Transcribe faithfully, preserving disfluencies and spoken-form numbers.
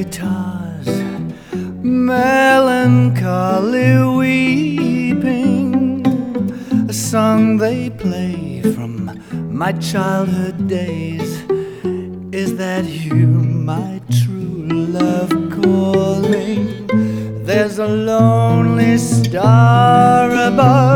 guitars, melancholy weeping, a song they play from my childhood days. Is that you, my true love, calling? There's a lonely star above,